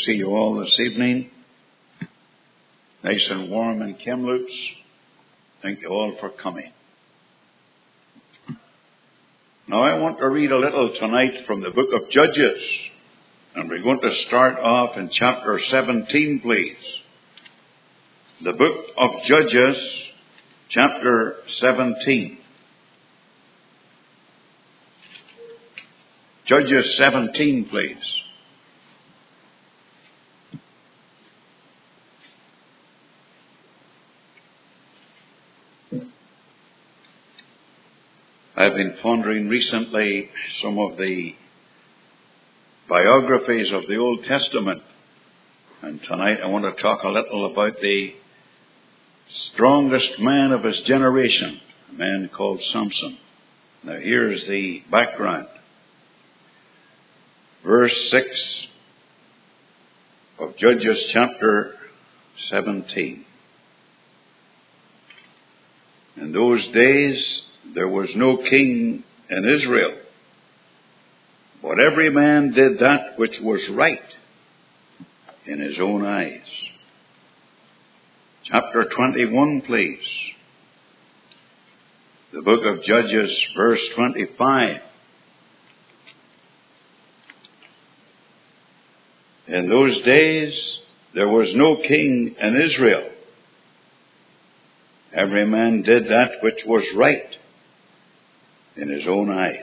see you all this evening. Nice and warm in Kamloops. Thank you all for coming. Now I want to read a little tonight from the book of Judges. And we're going to start off in chapter 17, please. The book of Judges, chapter 17. Judges 17, please. I've been pondering recently some of the biographies of the Old Testament. And tonight I want to talk a little about the strongest man of his generation, a man called Samson. Now here's the background. Verse 6 of Judges chapter 17. In those days there was no king in Israel, but every man did that which was right in his own eyes. Chapter 21, please. The book of Judges, verse 25. In those days there was no king in Israel. Every man did that which was right in his own eyes.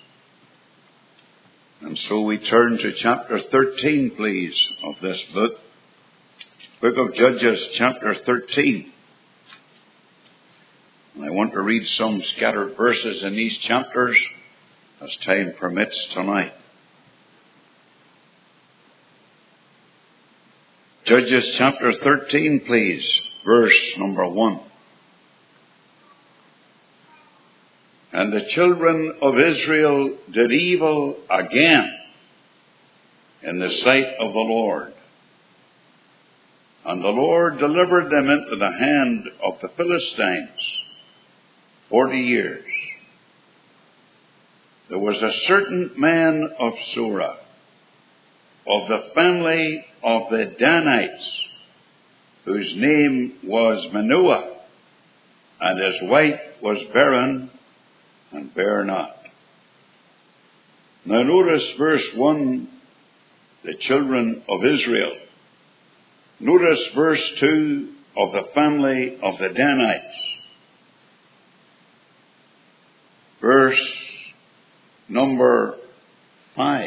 And so we turn to chapter 13, please, of this book. Book of Judges, chapter 13. And I want to read some scattered verses in these chapters as time permits tonight. Judges chapter 13, please, verse number 1. And the children of Israel did evil again in the sight of the Lord. And the Lord delivered them into the hand of the Philistines 40 years. There was a certain man of Zorah, of the family of the Danites, whose name was Manoah, and his wife was barren and bare not. Now notice verse 1, the children of Israel. Notice verse 2 of the family of the Danites. Verse number 5.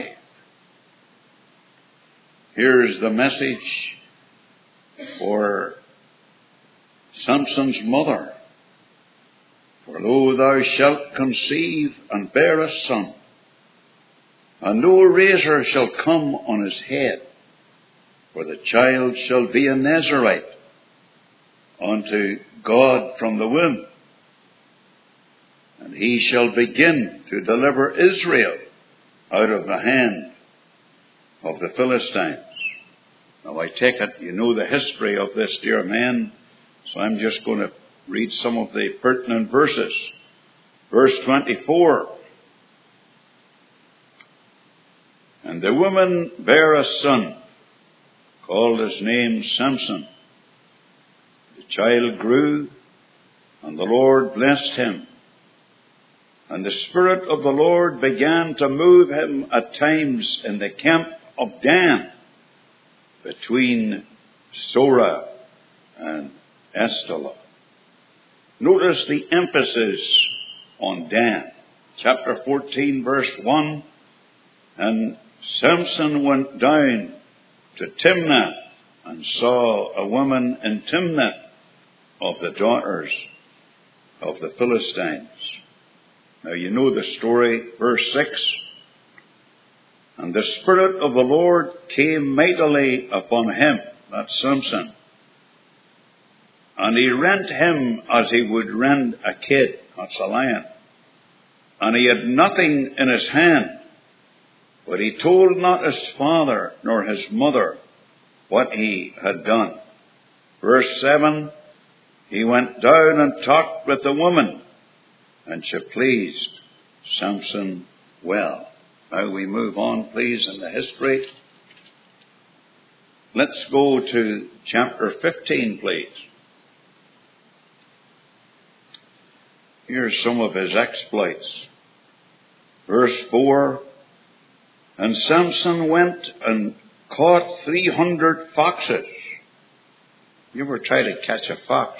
Here's the message for Samson's mother. For lo, thou shalt conceive and bear a son, and no razor shall come on his head, for the child shall be a Nazarite unto God from the womb. And he shall begin to deliver Israel out of the hand of the Philistines. Now I take it you know the history of this dear man, so I'm just going to read some of the pertinent verses. Verse 24. And the woman bare a son, called his name Samson. The child grew, and the Lord blessed him. And the Spirit of the Lord began to move him at times in the camp of Dan, between Zorah and Eshtaol. Notice the emphasis on Dan. Chapter 14, verse 1. And Samson went down to Timnath and saw a woman in Timnath of the daughters of the Philistines. Now you know the story, verse 6. And the Spirit of the Lord came mightily upon him, that's Samson. And he rent him as he would rend a kid, that's a lion. And he had nothing in his hand, but he told not his father nor his mother what he had done. Verse 7, he went down and talked with the woman, and she pleased Samson well. Now we move on, please, in the history. let's go to chapter 15, please. Here's some of his exploits. Verse 4, and Samson went and caught 300 foxes. You ever try to catch a fox?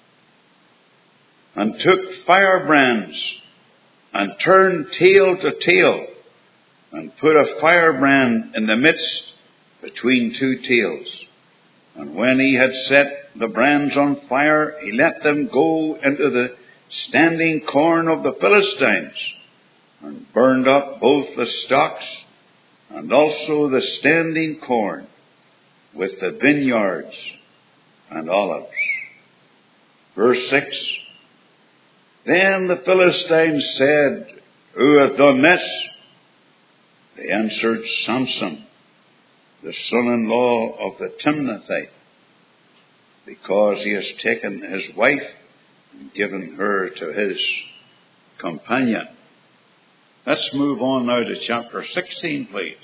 And took firebrands and turned tail to tail and put a firebrand in the midst between two tails. And when he had set the brands on fire, he let them go into the standing corn of the Philistines, and burned up both the stalks and also the standing corn with the vineyards and olives. Verse 6, then the Philistines said, who hath done this? They answered, Samson, the son-in-law of the Timnathite, because he has taken his wife and given her to his companion. Let's move on now to chapter 16, please.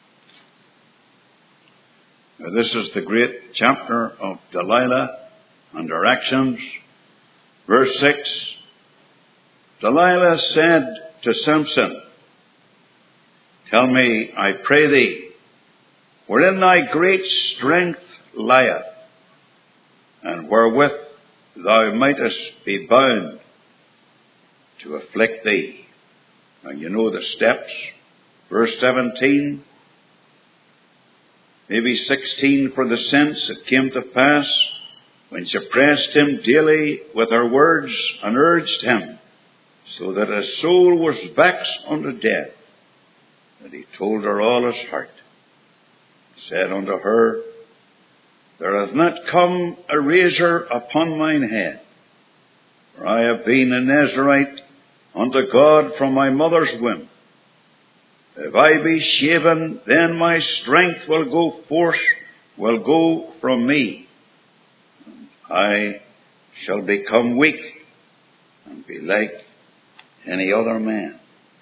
Now, this is the great chapter of Delilah and her actions. Verse 6, Delilah said to Samson, tell me, I pray thee, wherein thy great strength lieth, and wherewith thou mightest be bound to afflict thee. Now you know the steps. Verse 17, maybe 16 for the sense. It came to pass, when she pressed him daily with her words and urged him, so that his soul was vexed unto death, that he told her all his heart. He said unto her, there hath not come a razor upon mine head, for I have been a Nazarite unto God from my mother's womb. If I be shaven, then my strength will go from me. And I shall become weak and be like any other man.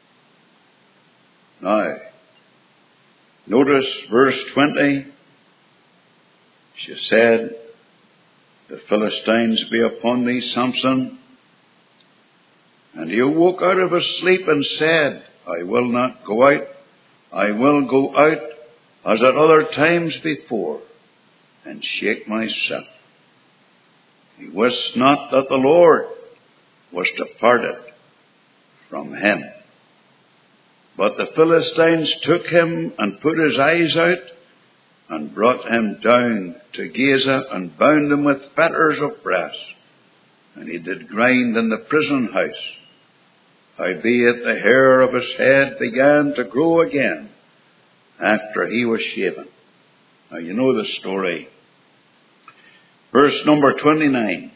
Now, notice verse 20. She said, the Philistines be upon thee, Samson. And he awoke out of his sleep and said, I will not go out. I will go out as at other times before, and shake myself. He wist not that the Lord was departed from him. But the Philistines took him and put his eyes out, and brought him down to Gaza, and bound him with fetters of brass. And he did grind in the prison house. Howbeit the hair of his head began to grow again after he was shaven. Now you know the story. Verse number 29.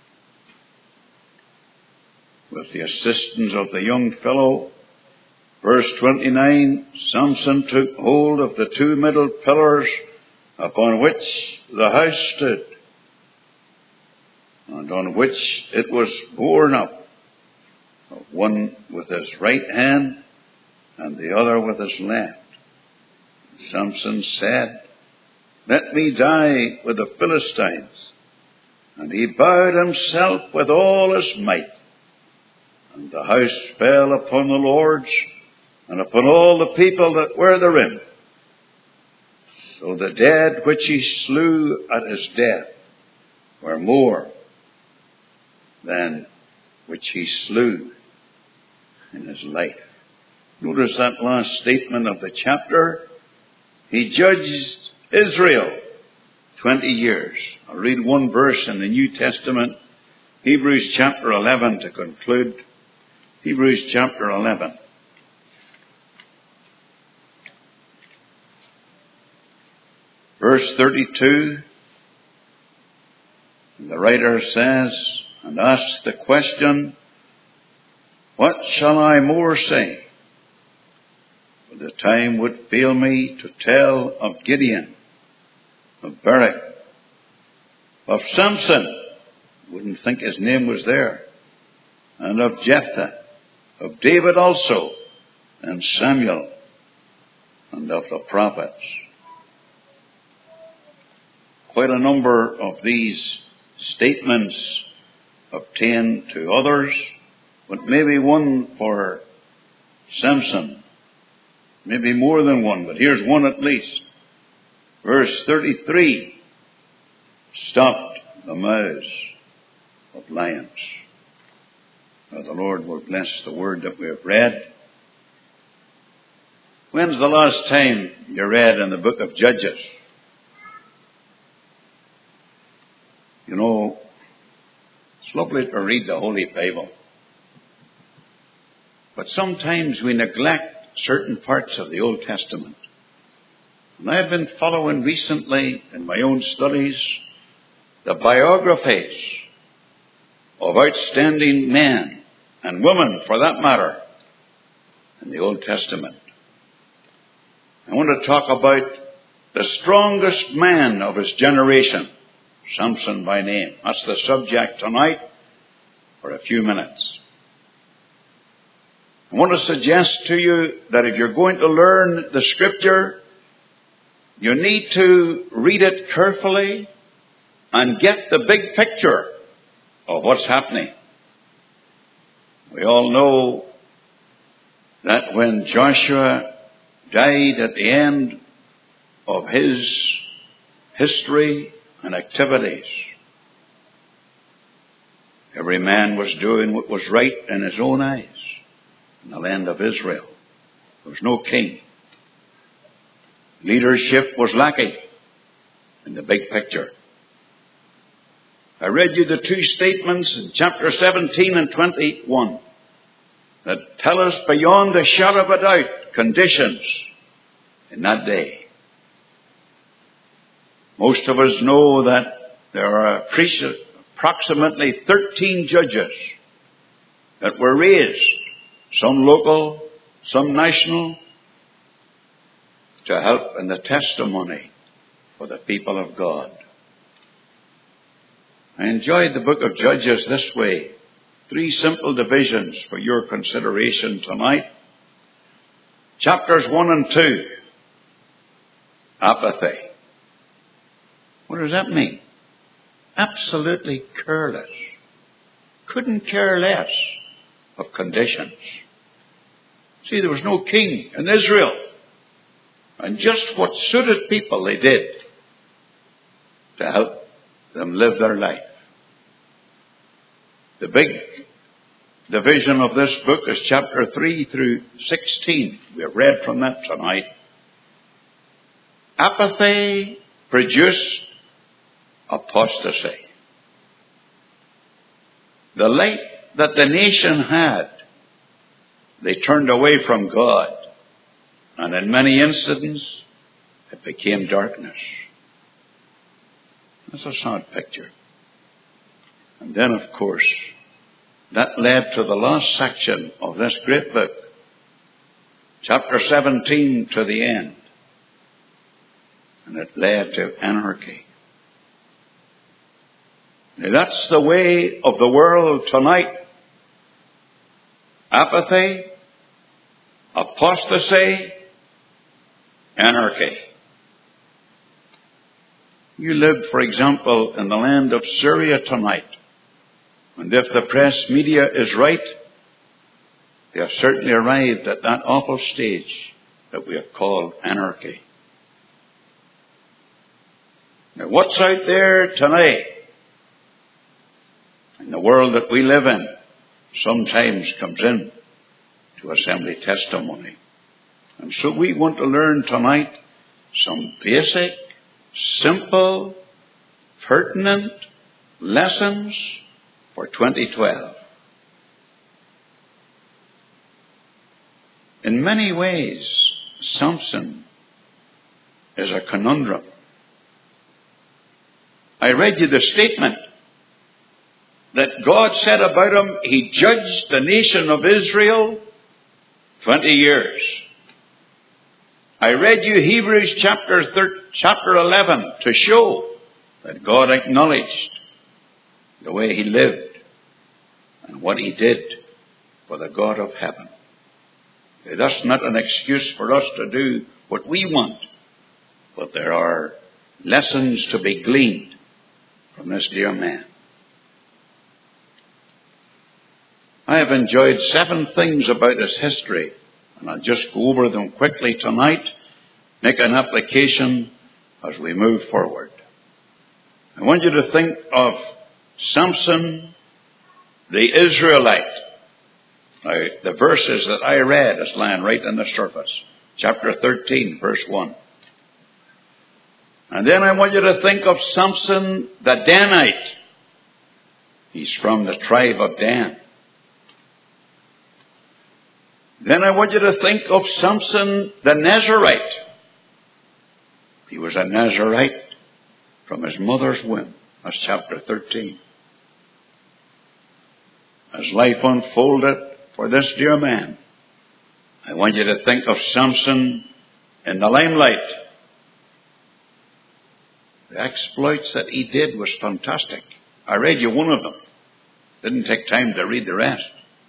With the assistance of the young fellow, verse 29, Samson took hold of the two middle pillars upon which the house stood, and on which it was borne up, one with his right hand and the other with his left. Samson said, let me die with the Philistines. And he bowed himself with all his might. And the house fell upon the lords and upon all the people that were therein. So the dead which he slew at his death were more than which he slew in his life. Notice that last statement of the chapter. He judged Israel 20 years. I'll read one verse in the New Testament. Hebrews chapter 11 to conclude. Hebrews chapter 11. Verse 32. The writer says, and asks the question, what shall I more say? For the time would fail me to tell of Gideon, of Barak, of Samson, wouldn't think his name was there, and of Jephthah, of David also, and Samuel, and of the prophets. quite a number of these statements obtain to others, but maybe one for Samson. Maybe more than one, but here's one at least. Verse 33, stopped the mouths of lions. Now the Lord will bless the word that we have read. When's the last time you read in the book of Judges? You know, it's lovely to read the Holy Bible. But sometimes we neglect certain parts of the Old Testament. And I've been following recently in my own studies the biographies of outstanding men and women, for that matter, in the Old Testament. I want to talk about the strongest man of his generation, Samson by name. That's the subject tonight for a few minutes. I want to suggest to you that if you're going to learn the Scripture, you need to read it carefully and get the big picture of what's happening. We all know that when Joshua died at the end of his history and activities, every man was doing what was right in his own eyes in the land of Israel. There was no king. Leadership was lacking in the big picture. I read you the two statements in chapter 17 and 21 that tell us beyond a shadow of a doubt conditions in that day. Most of us know that there are approximately 13 judges that were raised, some local, some national, to help in the testimony for the people of God. I enjoyed the book of Judges this way. 3 simple divisions for your consideration tonight. Chapters 1 and 2. Apathy. What does that mean? Absolutely careless. Couldn't care less of conditions. See, there was no king in Israel. And just what suited people they did to help them live their life. The big division of this book is chapter 3 through 16. We have read from that tonight. Apathy produced apostasy. The light that the nation had, they turned away from God. And in many incidents, it became darkness. That's a sad picture. And then, of course, that led to the last section of this great book, chapter 17 to the end. And it led to anarchy. Now, that's the way of the world tonight. Apathy, apostasy, anarchy. You live, for example, in the land of Syria tonight. And if the press media is right, they have certainly arrived at that awful stage that we have called anarchy. Now, what's out there tonight in the world that we live in sometimes comes in to assembly testimony. And so we want to learn tonight some basic, simple, pertinent lessons for 2012. In many ways, Samson is a conundrum. I read you the statement that God said about him, he judged the nation of Israel 20 years. I read you Hebrews chapter 11 to show that God acknowledged the way he lived and what he did for the God of heaven. That's not an excuse for us to do what we want, but there are lessons to be gleaned from this dear man. I have enjoyed 7 things about his history, and I'll just go over them quickly tonight, make an application as we move forward. I want you to think of Samson, the Israelite. Now, the verses that I read is lying right on the surface. Chapter 13, verse 1. And then I want you to think of Samson, the Danite. He's from the tribe of Dan. Then I want you to think of Samson, the Nazarite. He was a Nazarite from his mother's womb. That's chapter 13. As life unfolded for this dear man, I want you to think of Samson in the limelight. The exploits that he did was fantastic. I read you one of them. Didn't take time to read the rest.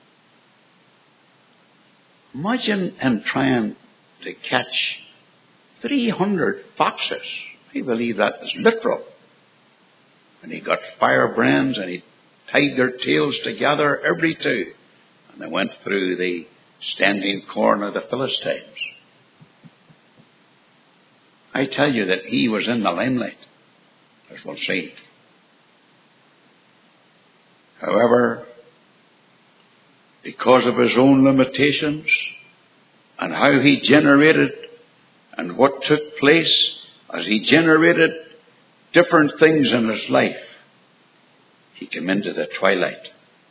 Imagine him trying to catch 300 foxes. I believe that is literal. And he got firebrands and he tied their tails together, every two. And they went through the standing corn of the Philistines. I tell you that he was in the limelight, as we'll see. However, because of his own limitations and how he generated and what took place as he generated different things in his life, he came into the twilight.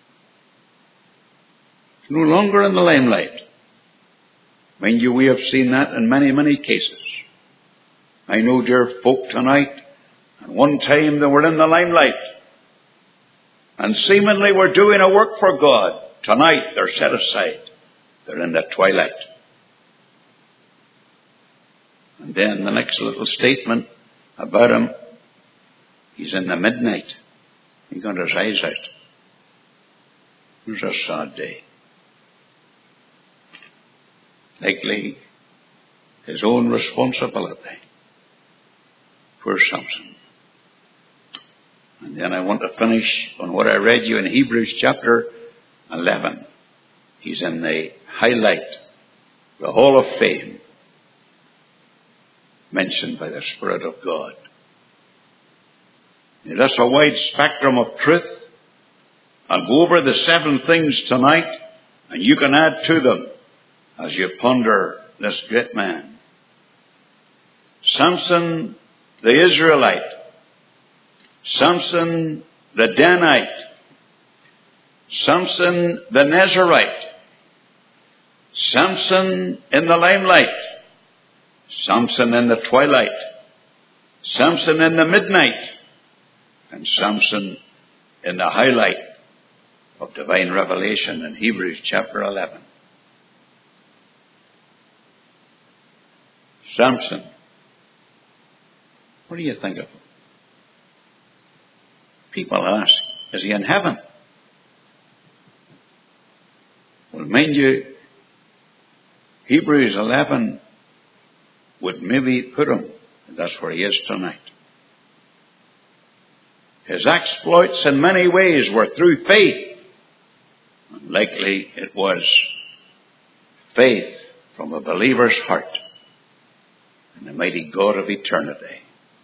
No longer in the limelight. Mind you, we have seen that in many, many cases. I know dear folk tonight, at one time they were in the limelight and seemingly were doing a work for God. Tonight they're set aside. They're in the twilight. And then the next little statement about him, he's in the midnight. He got his eyes out. It was a sad day. Likely his own responsibility. Poor Samson. And then I want to finish on what I read you in Hebrews chapter 11. He's in the highlight, the Hall of Fame, mentioned by the Spirit of God. Now, that's a wide spectrum of truth. I'll go over the 7 things tonight, and you can add to them as you ponder this great man. Samson, the Israelite. Samson, the Danite. Samson, the Nazarite. Samson in the limelight. Samson in the twilight. Samson in the midnight. And Samson in the highlight of divine revelation in Hebrews chapter 11. Samson. What do you think of him? People ask, is he in heaven? Well, mind you, Hebrews 11 would maybe put him, and that's where he is tonight. His exploits in many ways were through faith. And likely it was faith from a believer's heart in the mighty God of eternity.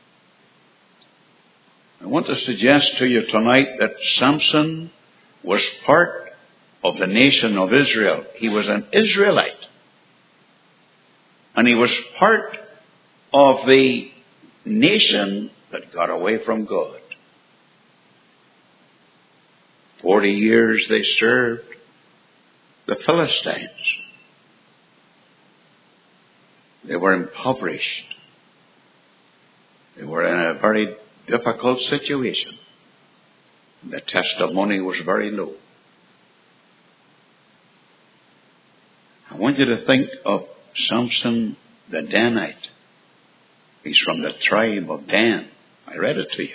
I want to suggest to you tonight that Samson was part of the nation of Israel. He was an Israelite. And he was part of the nation that got away from God. 40 years they served the Philistines. They were impoverished. They were in a very difficult situation. The testimony was very low. I want you to think of Samson the Danite. He's from the tribe of Dan. I read it to you.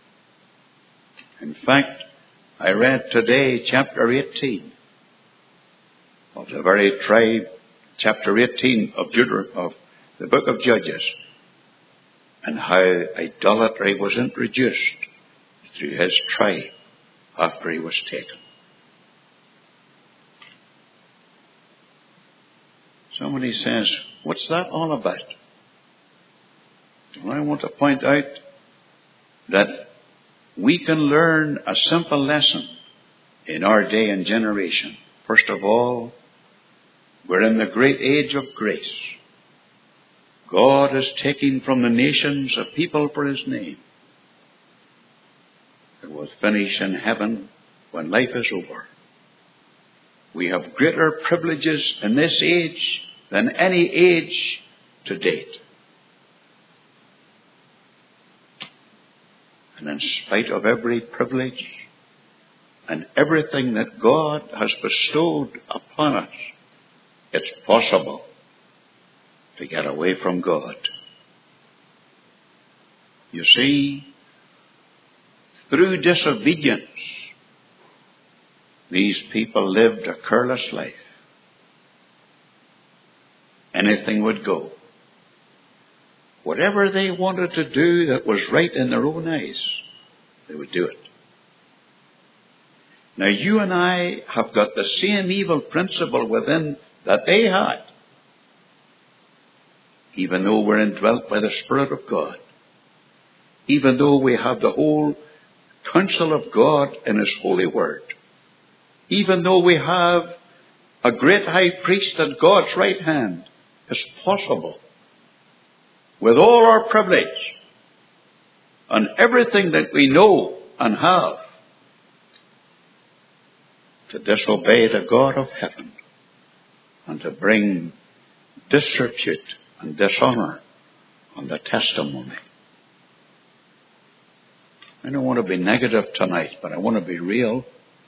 In fact, I read today chapter 18 of the very tribe, chapter 18 of the book of Judges. and how idolatry was introduced through his tribe after he was taken. Somebody says, what's that all about? Well, I want to point out that we can learn a simple lesson in our day and generation. First of all, we're in the great age of grace. God is taking from the nations a people for his name. It will finish in heaven when life is over. We have greater privileges in this age than any age to date. And in spite of every privilege and everything that God has bestowed upon us, it's possible to get away from God. You see, through disobedience, these people lived a careless life. Anything would go. Whatever they wanted to do that was right in their own eyes, they would do it. Now you and I have got the same evil principle within that they had, even though we're indwelt by the Spirit of God, even though we have the whole counsel of God in his holy word, even though we have a great high priest at God's right hand, it's possible, with all our privilege and everything that we know and have, to disobey the God of heaven and to bring disrepute and dishonor on the testimony. I don't want to be negative tonight, but I want to be real.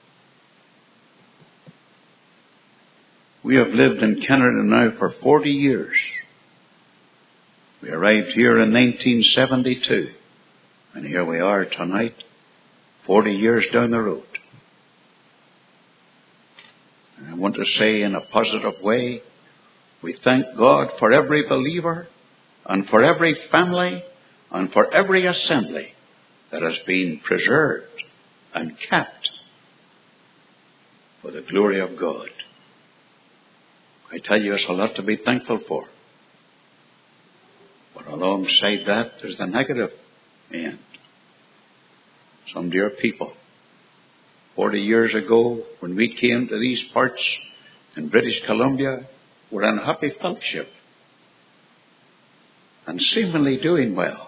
We have lived in Canada now for 40 years. We arrived here in 1972, and here we are tonight, 40 years down the road. And I want to say in a positive way, we thank God for every believer and for every family and for every assembly that has been preserved and kept for the glory of God. I tell you, it's a lot to be thankful for. But alongside that, there's the negative end. Some dear people, 40 years ago, when we came to these parts in British Columbia, were in happy fellowship and seemingly doing well.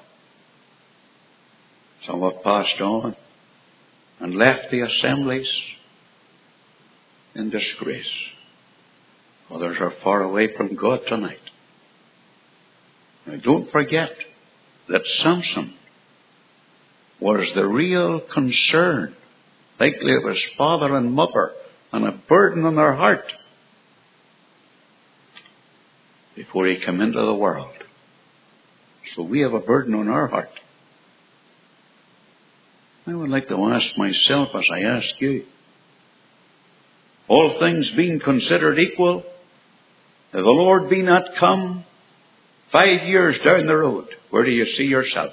Some have passed on and left the assemblies in disgrace. Others are far away from God tonight. Now don't forget that Samson was the real concern, likely of his father and mother, and a burden on their heart before he came into the world. So we have a burden on our heart. I would like to ask myself as I ask you, all things being considered equal, if the Lord be not come 5 years down the road, where do you see yourself?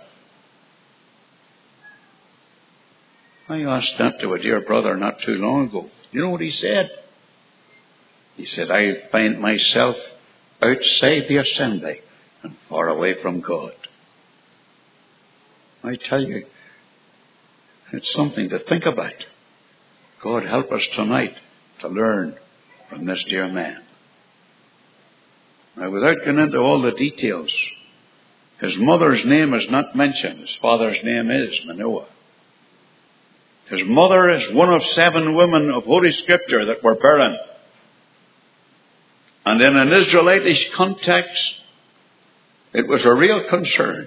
I asked that to a dear brother not too long ago. You know what he said? He said, I find myself outside the assembly and far away from God. I tell you, it's something to think about. God help us tonight to learn from this dear man. Now, without going into all the details, his mother's name is not mentioned. His father's name is Manoah. His mother is one of 7 women of Holy Scripture that were barren. And in an Israelitish context, it was a real concern.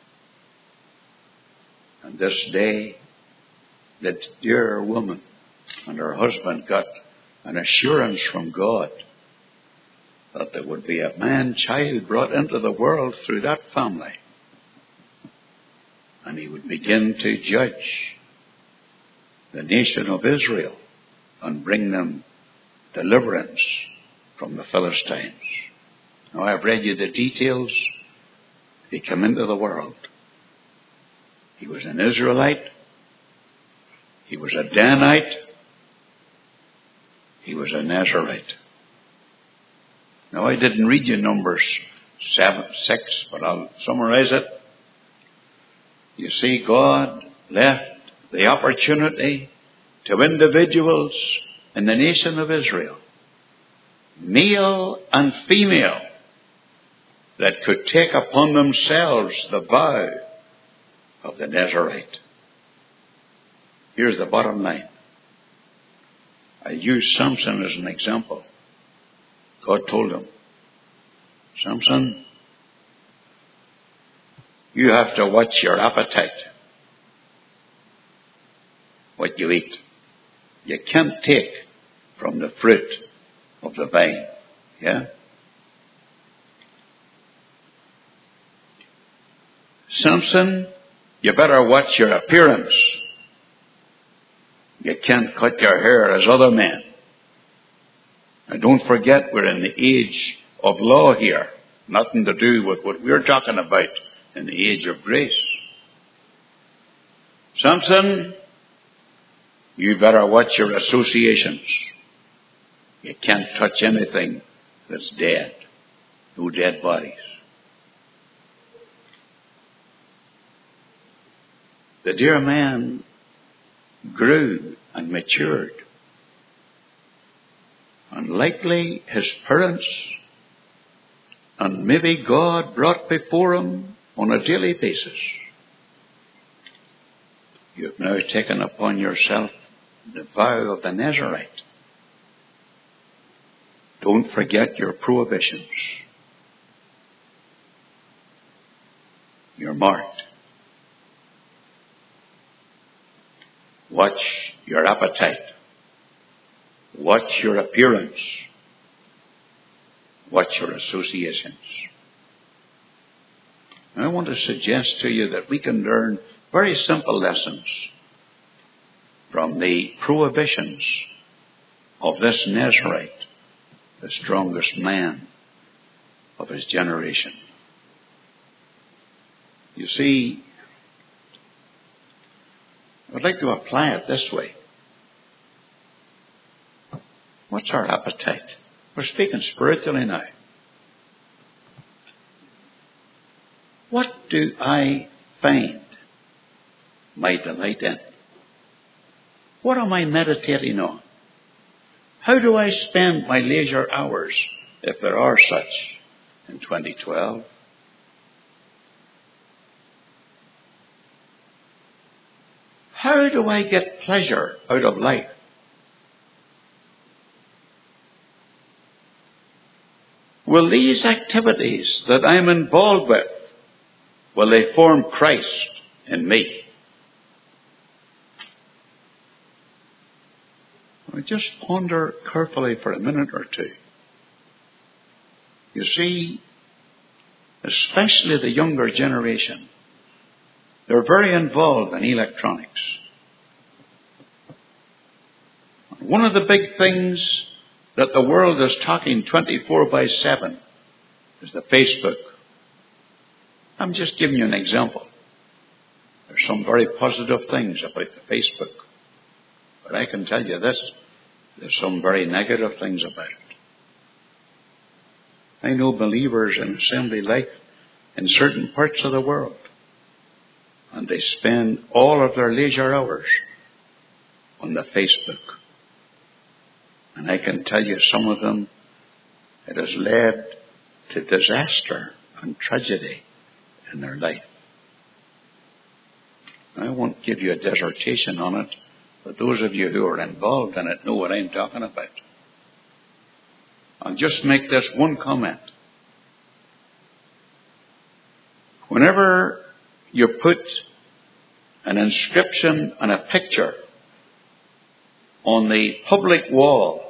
And this day, that dear woman and her husband got an assurance from God that there would be a man-child brought into the world through that family. And he would begin to judge the nation of Israel and bring them deliverance from the Philistines. Now, I've read you the details He came into the world. He was an Israelite. He was a Danite. He was a Nazarite. Now, I didn't read you Numbers 6, but I'll summarize it. You see, God left the opportunity to individuals in the nation of Israel, male and female, that could take upon themselves the vow of the Nazarite. Here's the bottom line. I use Samson as an example. God told him, Samson, you have to watch your appetite, what you eat. You can't take from the fruit of the vine. Yeah? Samson, you better watch your appearance. You can't cut your hair as other men. And don't forget, we're in the age of law here. Nothing to do with what we're talking about in the age of grace. Samson, you better watch your associations. You can't touch anything that's dead. No dead bodies. The dear man grew and matured. And likely his parents and maybe God brought before him on a daily basis, you've now taken upon yourself the vow of the Nazarite. Don't forget your prohibitions. You're marked. Watch your appetite. Watch your appearance. Watch your associations. And I want to suggest to you that we can learn very simple lessons from the prohibitions of this Nazarite, the strongest man of his generation. You see, I'd like to apply it this way. What's our appetite? We're speaking spiritually now. What do I find my delight in? What am I meditating on? How do I spend my leisure hours, if there are such, in 2012? How do I get pleasure out of life? Will these activities that I'm involved with, will they form Christ in me? I just ponder carefully for a minute or two. You see, especially the younger generation, they're very involved in electronics. One of the big things that the world is talking 24/7 is the Facebook. I'm just giving you an example. There's some very positive things about the Facebook. But I can tell you this, there's some very negative things about it. I know believers in assembly life in certain parts of the world, and they spend all of their leisure hours on the Facebook. And I can tell you some of them, it has led to disaster and tragedy in their life. I won't give you a dissertation on it, but those of you who are involved in it know what I'm talking about. I'll just make this one comment. Whenever you put an inscription and a picture on the public wall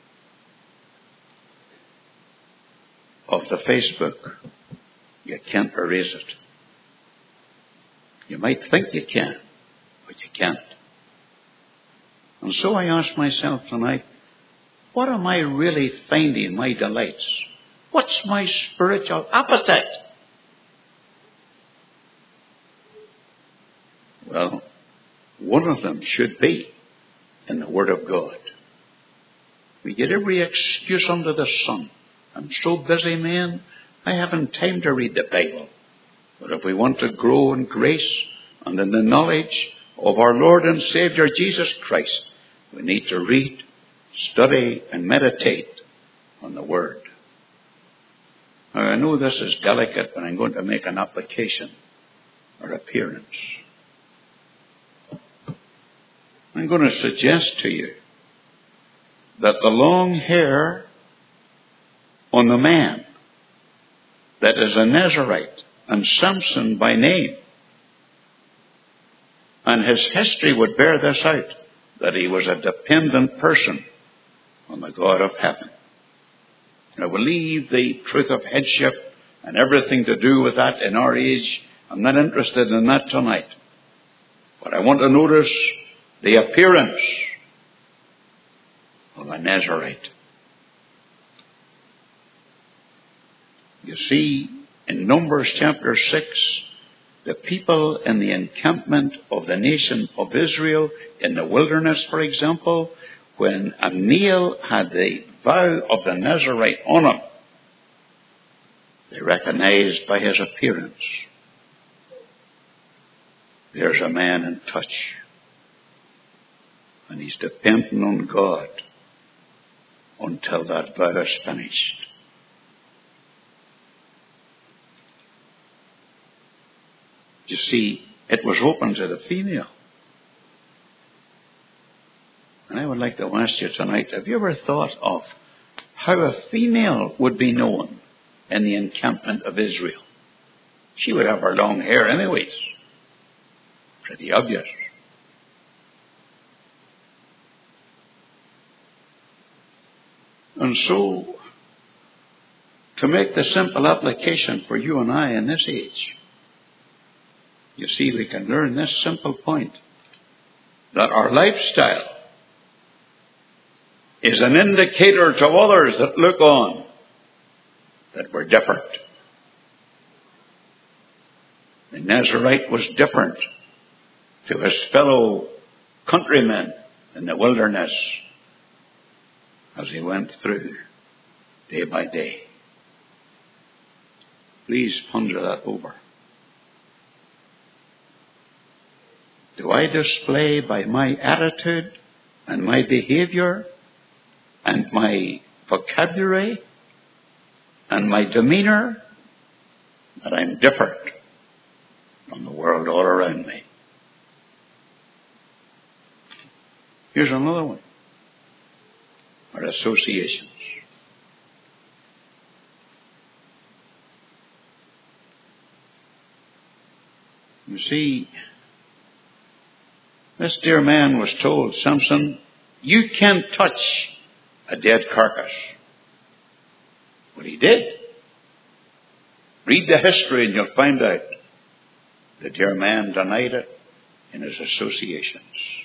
of the Facebook, you can't erase it. You might think you can, but you can't. And so I ask myself tonight, what am I really finding my delights? What's my spiritual appetite? Well, one of them should be in the Word of God. We get every excuse under the sun. I'm so busy, man, I haven't time to read the Bible. But if we want to grow in grace and in the knowledge of our Lord and Savior Jesus Christ, we need to read, study, and meditate on the Word. Now, I know this is delicate, but I'm going to make an application or appearance. I'm going to suggest to you that the long hair on the man that is a Nazarite and Samson by name, and his history would bear this out, that he was a dependent person on the God of heaven. I will leave the truth of headship and everything to do with that in our age. I'm not interested in that tonight. But I want to notice the appearance of a Nazarite. You see, in Numbers chapter 6, the people in the encampment of the nation of Israel in the wilderness, for example, when a male had the vow of the Nazarite on him, they recognized by his appearance, there's a man in touch. And he's depending on God until that vow is finished. You see, it was open to the female. And I would like to ask you tonight, have you ever thought of how a female would be known in the encampment of Israel? She would have her long hair anyways. Pretty obvious. And so, to make the simple application for you and I in this age, you see, we can learn this simple point, that our lifestyle is an indicator to others that look on that we're different. The Nazarite was different to his fellow countrymen in the wilderness as he went through day by day. Please ponder that over. Do I display by my attitude and my behavior and my vocabulary and my demeanor that I'm different from the world all around me? Here's another one. Our associations. You see, this dear man was told, Samson, you can't touch a dead carcass. But he did. Read the history and you'll find out the dear man denied it in his associations.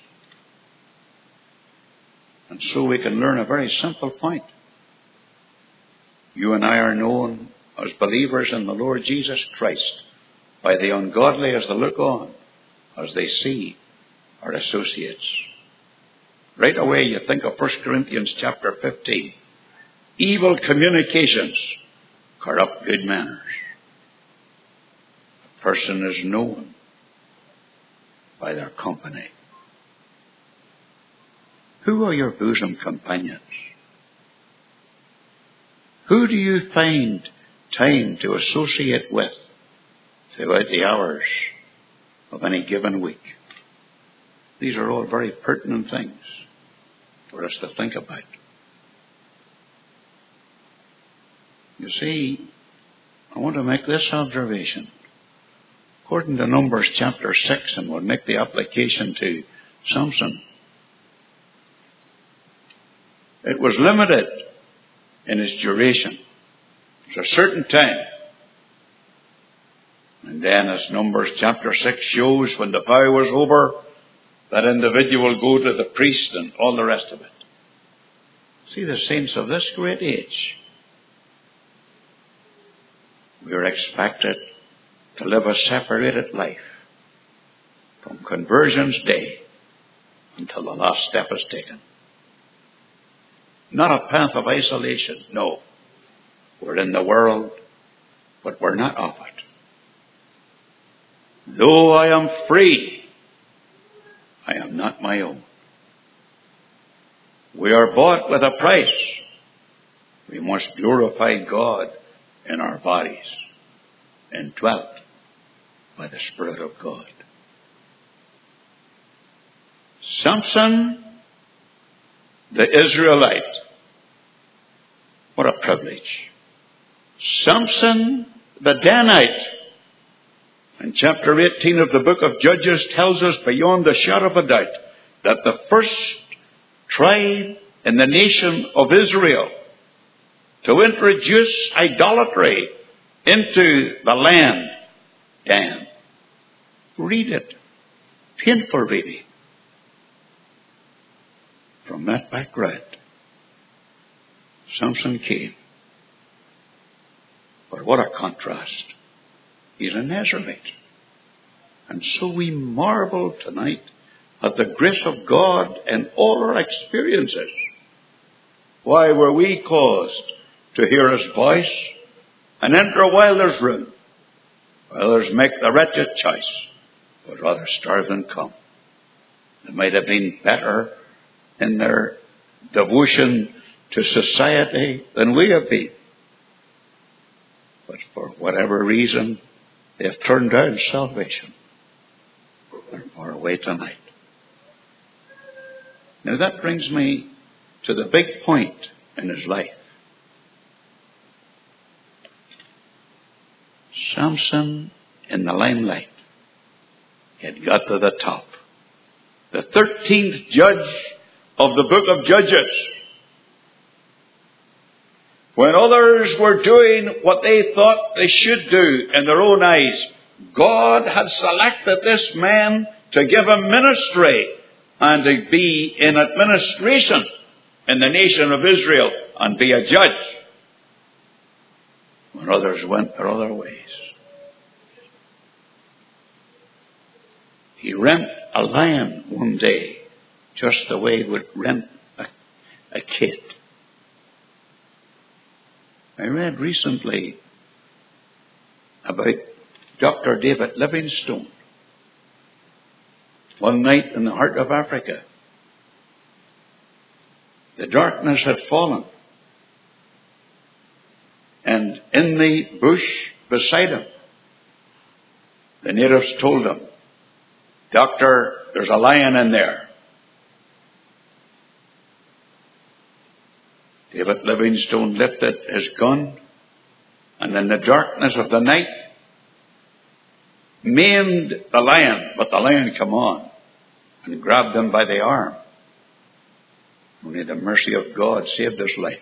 And so we can learn a very simple point. You and I are known as believers in the Lord Jesus Christ by the ungodly as they look on, as they see our associates. Right away you think of 1 Corinthians chapter 15. Evil communications corrupt good manners. A person is known by their company. Who are your bosom companions? Who do you find time to associate with throughout the hours of any given week? These are all very pertinent things for us to think about. You see, I want to make this observation. According to Numbers chapter 6, and we'll make the application to Samson, it was limited in its duration. It's a certain time. And then as Numbers chapter 6 shows, when the vow was over, that individual will go to the priest and all the rest of it. See, the saints of this great age, we are expected to live a separated life from conversion's day until the last step is taken. Not a path of isolation, no. We're in the world, but we're not of it. Though I am free, I am not my own. We are bought with a price. We must glorify God in our bodies, indwelt by the Spirit of God. Samson, the Israelite. What a privilege. Samson, the Danite. And chapter 18 of the book of Judges tells us beyond the shadow of a doubt that the first tribe in the nation of Israel to introduce idolatry into the land, Dan. Read it. Painful reading. From that background, Samson came. But what a contrast. He's a Nazarite. And so we marvel tonight at the grace of God in all our experiences. Why were we caused to hear His voice and enter while there's room? Others make the wretched choice, but rather starve than come. They might have been better in their devotion to society than we have been. But for whatever reason, they have turned down salvation. They're far away tonight. Now that brings me to the big point in his life. Samson in the limelight. He had got to the top. The 13th judge of the book of Judges. When others were doing what they thought they should do in their own eyes, God had selected this man to give a ministry and to be in administration in the nation of Israel and be a judge when others went their other ways. He rent a lion one day, just the way he would rent a kid. I read recently about Dr. David Livingstone. One night in the heart of Africa, the darkness had fallen. And in the bush beside him, the natives told him, "Doctor, there's a lion in there." David Livingstone lifted his gun and in the darkness of the night maimed the lion, but the lion came on and grabbed him by the arm. Only the mercy of God saved his life.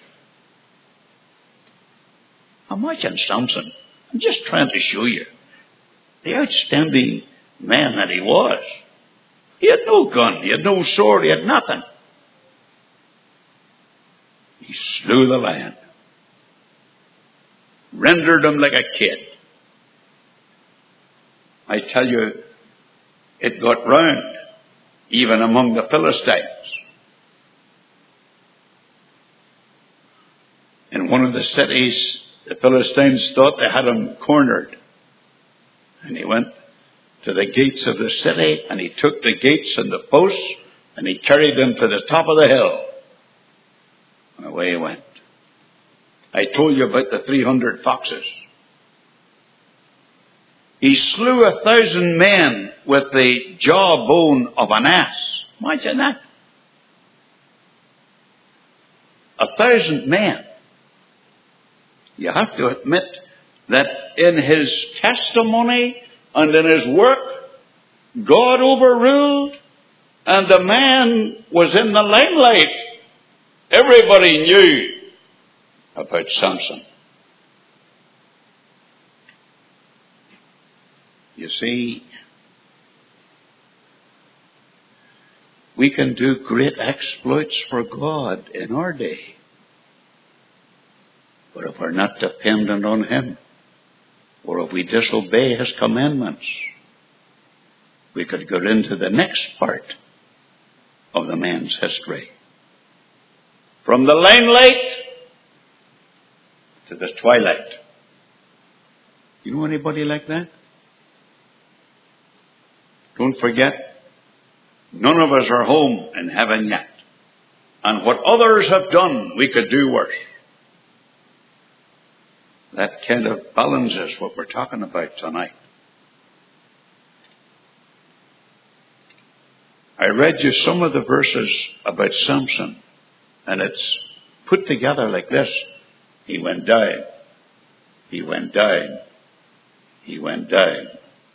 Imagine Samson. I'm just trying to show you the outstanding man that he was. He had no gun, he had no sword, he had nothing. He slew the lion, rendered him like a kid. I tell you, it got round, even among the Philistines. In one of the cities, the Philistines thought they had him cornered. And he went to the gates of the city, and he took the gates and the posts, and he carried them to the top of the hill. And away he went. I told you about the 300 foxes. He slew 1,000 men with the jawbone of an ass. Imagine that. 1,000 men. You have to admit that in his testimony and in his work, God overruled, and the man was in the limelight. Everybody knew about Samson. You see, we can do great exploits for God in our day. But if we're not dependent on Him, or if we disobey His commandments, we could go into the next part of the man's history. From the limelight to the twilight. You know anybody like that? Don't forget, none of us are home in heaven yet. And what others have done, we could do worse. That kind of balances what we're talking about tonight. I read you some of the verses about Samson, and it's put together like this. He went down. He went down. He went down.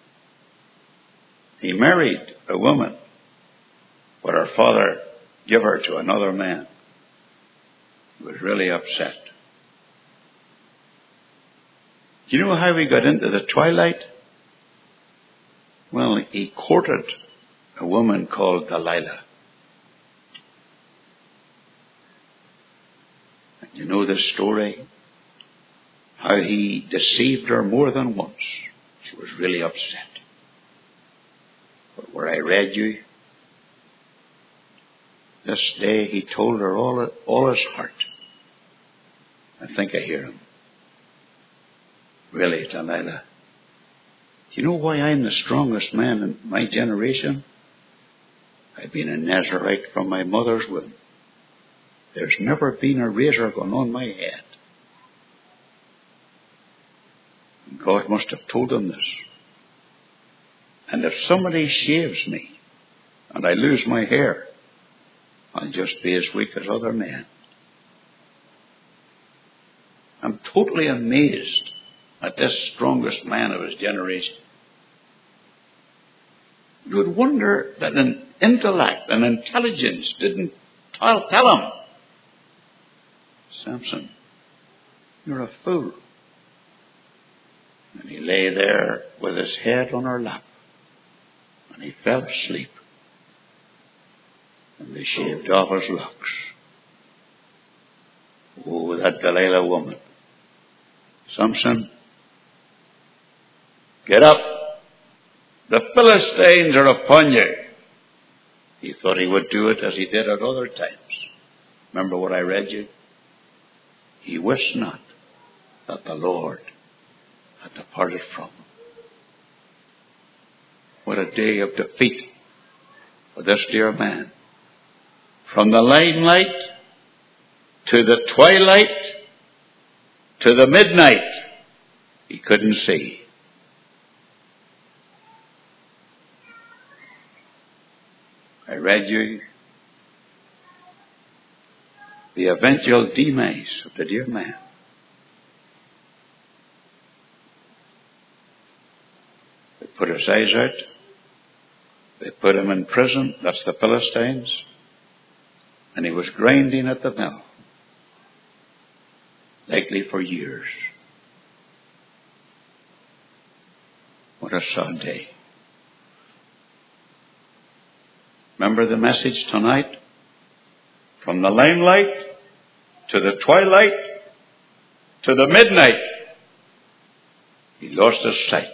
He married a woman, but her father gave her to another man. He was really upset. Do you know how he got into the twilight? Well, he courted a woman called Delilah. And you know the story? How he deceived her more than once. She was really upset. But where I read you, this day he told her all his heart. I think I hear him. Really, Delilah, do you know why I'm the strongest man in my generation? I've been a Nazarite from my mother's womb. There's never been a razor gone on my head. And God must have told him this. And if somebody shaves me and I lose my hair, I'll just be as weak as other men. I'm totally amazed at this strongest man of his generation. You would wonder that an intellect and intelligence didn't tell him, Samson, you're a fool. And he lay there with his head on her lap. And he fell asleep. And they shaved off his locks. Oh, that Delilah woman. Samson, get up. The Philistines are upon you. He thought he would do it as he did at other times. Remember what I read you? He wist not that the Lord had departed from him. What a day of defeat for this dear man. From the limelight to the twilight to the midnight, he couldn't see. I read you the eventual demise of the dear man. They put his eyes out. They put him in prison. That's the Philistines. And he was grinding at the mill. Likely for years. What a sad day. Remember the message tonight? From the limelight to the twilight to the midnight, he lost his sight.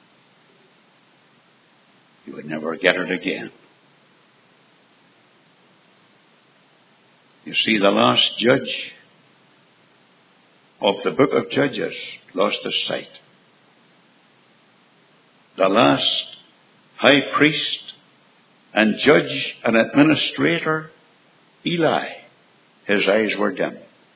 He would never get it again. You see, the last judge of the book of Judges lost his sight. The last high priest and judge and administrator, Eli, his eyes were dim.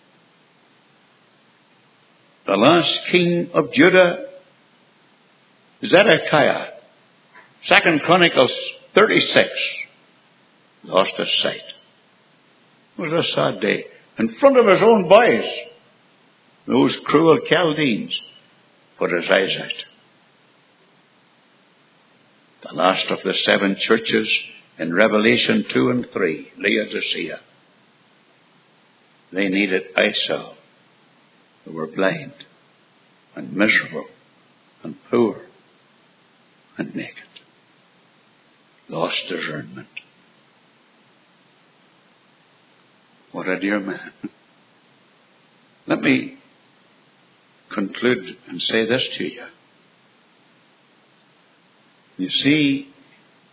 The last king of Judah, Zedekiah, 2 Chronicles 36, lost his sight. It was a sad day. In front of his own boys, those cruel Chaldeans put his eyes out. The last of the 7 churches in Revelation 2 and 3, Laodicea. They needed eyesight. They were blind and miserable and poor and naked. Lost discernment. What a dear man. Let me conclude and say this to you. You see,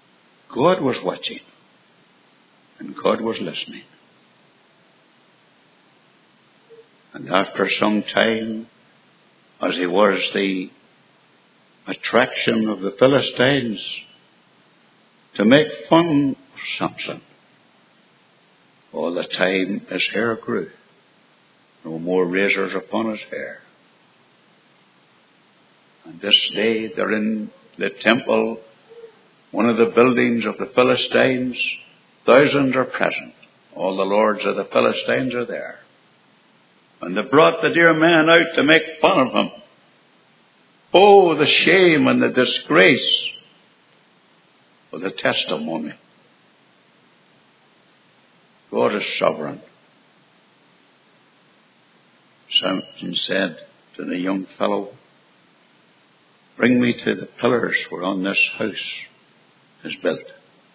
God was watching. And God was listening. And after some time, as he was the attraction of the Philistines to make fun of Samson, all the time his hair grew. No more razors upon his hair. And this day they're in the temple, one of the buildings of the Philistines. Thousands are present. All the lords of the Philistines are there. And they brought the dear man out to make fun of him. Oh, the shame and the disgrace of the testimony. God is sovereign. Samson said to the young fellow, bring me to the pillars whereon this house is built.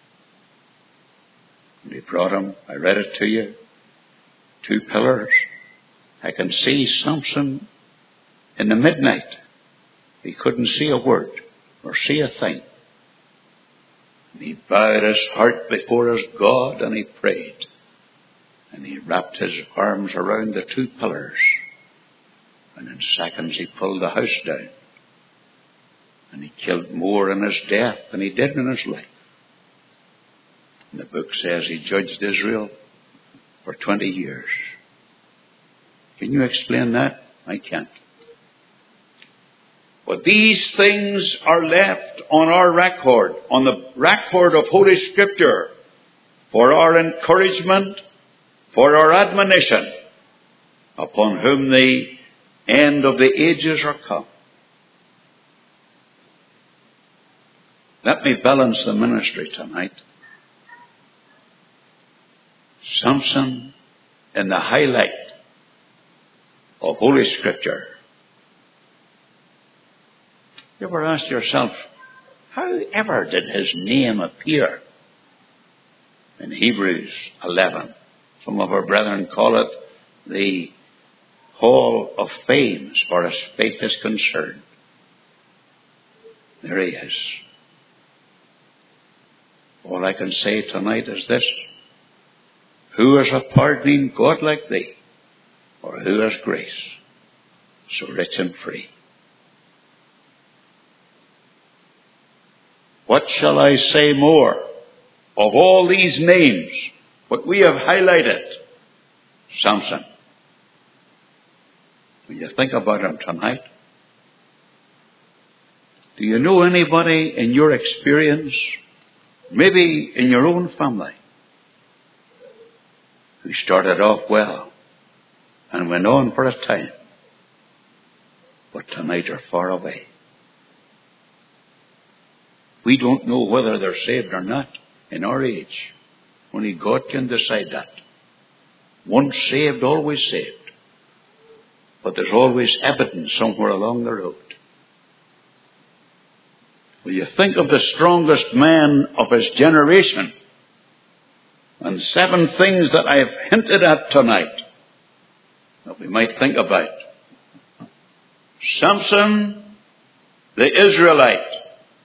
And he brought him. I read it to you. 2 pillars. I can see Samson in the midnight. He couldn't see a word or see a thing. And he bowed his heart before his God and he prayed. And he wrapped his arms around the 2 pillars. And in seconds he pulled the house down. And he killed more in his death than he did in his life. And the book says he judged Israel for 20 years. Can you explain that? I can't. But these things are left on our record, on the record of Holy Scripture, for our encouragement, for our admonition, upon whom the end of the ages are come. Let me balance the ministry tonight. Samson in the highlight of Holy Scripture. You ever asked yourself, how ever did his name appear in Hebrews 11? Some of our brethren call it the Hall of Fame as far as faith is concerned. There he is. All I can say tonight is this. Who is a pardoning God like thee? Or who has grace so rich and free? What shall I say more of all these names? What we have highlighted. Samson. When you think about him tonight, do you know anybody in your experience, maybe in your own family, who started off well and went on for a time, but tonight are far away? We don't know whether they're saved or not in our age. Only God can decide that. Once saved, always saved. But there's always evidence somewhere along the road. Will you think of the strongest man of his generation? And 7 things that I have hinted at tonight that we might think about. Samson, the Israelite.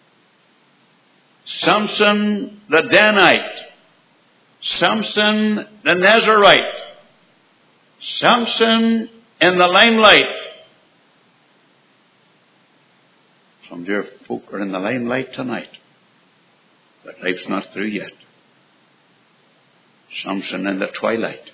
Samson, the Danite. Samson, the Nazarite. Samson in the limelight. Some dear folk are in the limelight tonight, but life's not through yet. Samson in the twilight.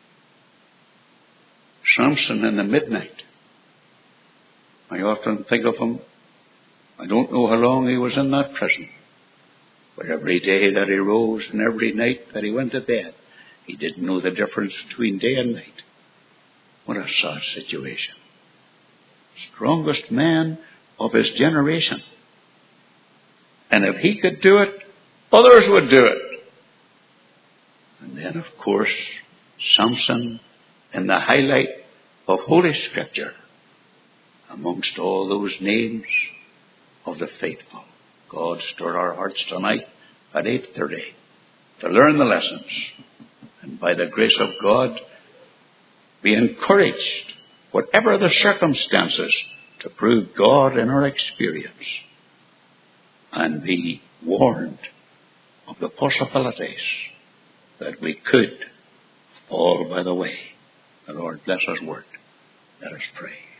Samson in the midnight. I often think of him. I don't know how long he was in that prison. But every day that he rose and every night that he went to bed, he didn't know the difference between day and night. What a sad situation. Strongest man of his generation. And if he could do it, others would do it. And then, of course, Samson in the highlight of Holy Scripture amongst all those names of the faithful. God, stir our hearts tonight at 8:30 to learn the lessons. And by the grace of God, be encouraged, whatever the circumstances, to prove God in our experience. And be warned of the possibilities that we could fall by the way. The Lord bless His word. Let us pray.